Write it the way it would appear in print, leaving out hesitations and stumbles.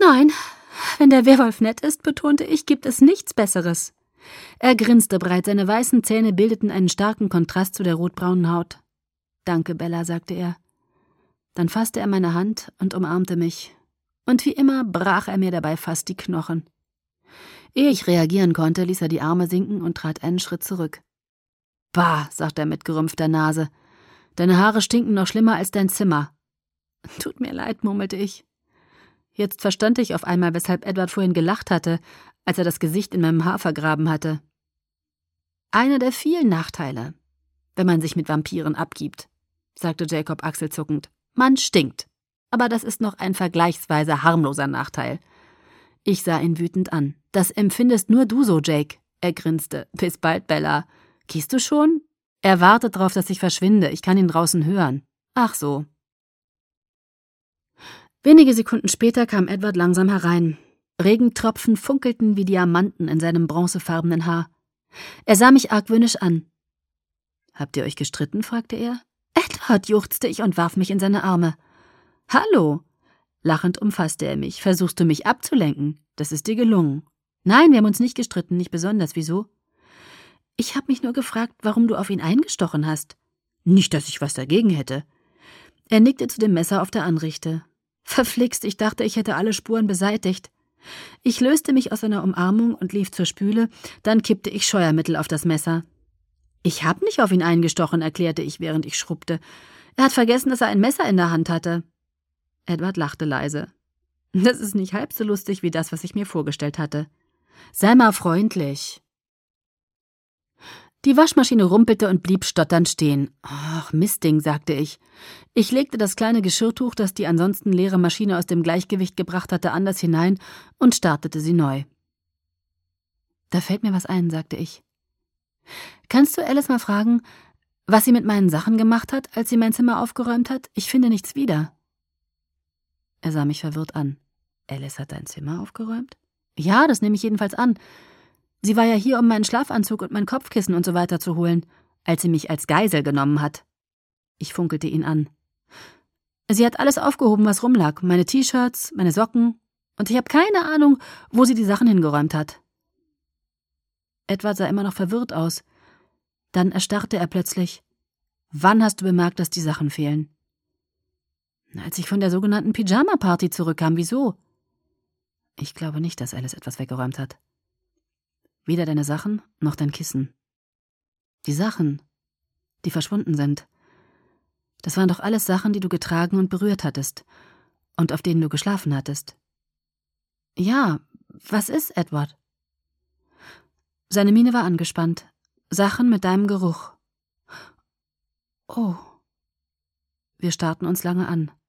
Nein, wenn der Werwolf nett ist, betonte ich, gibt es nichts Besseres. Er grinste breit, seine weißen Zähne bildeten einen starken Kontrast zu der rotbraunen Haut. »Danke, Bella«, sagte er. Dann fasste er meine Hand und umarmte mich. Und wie immer brach er mir dabei fast die Knochen. Ehe ich reagieren konnte, ließ er die Arme sinken und trat einen Schritt zurück. »Bah«, sagte er mit gerümpfter Nase, »deine Haare stinken noch schlimmer als dein Zimmer.« »Tut mir leid«, murmelte ich. Jetzt verstand ich auf einmal, weshalb Edward vorhin gelacht hatte, als er das Gesicht in meinem Haar vergraben hatte. »Einer der vielen Nachteile, wenn man sich mit Vampiren abgibt«, sagte Jacob achselzuckend. »Man stinkt. Aber das ist noch ein vergleichsweise harmloser Nachteil.« Ich sah ihn wütend an. »Das empfindest nur du so, Jake.« Er grinste. »Bis bald, Bella. Gehst du schon?« »Er wartet darauf, dass ich verschwinde. Ich kann ihn draußen hören.« »Ach so.« Wenige Sekunden später kam Edward langsam herein. Regentropfen funkelten wie Diamanten in seinem bronzefarbenen Haar. Er sah mich argwöhnisch an. »Habt ihr euch gestritten?« fragte er. »Edward«, juchzte ich und warf mich in seine Arme. »Hallo!« Lachend umfasste er mich. »Versuchst du mich abzulenken? Das ist dir gelungen.« »Nein, wir haben uns nicht gestritten, nicht besonders. Wieso?« »Ich habe mich nur gefragt, warum du auf ihn eingestochen hast.« »Nicht, dass ich was dagegen hätte.« Er nickte zu dem Messer auf der Anrichte. »Verflixt, ich dachte, ich hätte alle Spuren beseitigt.« Ich löste mich aus seiner Umarmung und lief zur Spüle, dann kippte ich Scheuermittel auf das Messer. »Ich habe nicht auf ihn eingestochen«, erklärte ich, während ich schrubbte. »Er hat vergessen, dass er ein Messer in der Hand hatte.« Edward lachte leise. »Das ist nicht halb so lustig wie das, was ich mir vorgestellt hatte. Sei mal freundlich.« Die Waschmaschine rumpelte und blieb stotternd stehen. »Ach, Mistding«, sagte ich. Ich legte das kleine Geschirrtuch, das die ansonsten leere Maschine aus dem Gleichgewicht gebracht hatte, anders hinein und startete sie neu. »Da fällt mir was ein«, sagte ich. »Kannst du Alice mal fragen, was sie mit meinen Sachen gemacht hat, als sie mein Zimmer aufgeräumt hat? Ich finde nichts wieder.« Er sah mich verwirrt an. »Alice hat dein Zimmer aufgeräumt?« »Ja, das nehme ich jedenfalls an. Sie war ja hier, um meinen Schlafanzug und mein Kopfkissen und so weiter zu holen, als sie mich als Geisel genommen hat.« Ich funkelte ihn an. »Sie hat alles aufgehoben, was rumlag, meine T-Shirts, meine Socken, und ich habe keine Ahnung, wo sie die Sachen hingeräumt hat.« Edward sah immer noch verwirrt aus. Dann erstarrte er plötzlich. »Wann hast du bemerkt, dass die Sachen fehlen?« »Als ich von der sogenannten Pyjama-Party zurückkam. Wieso?« »Ich glaube nicht, dass Alice etwas weggeräumt hat. Weder deine Sachen noch dein Kissen. Die Sachen, die verschwunden sind. Das waren doch alles Sachen, die du getragen und berührt hattest und auf denen du geschlafen hattest.« »Ja, was ist, Edward?« Seine Miene war angespannt. »Sachen mit deinem Geruch.« »Oh.« Wir starrten uns lange an.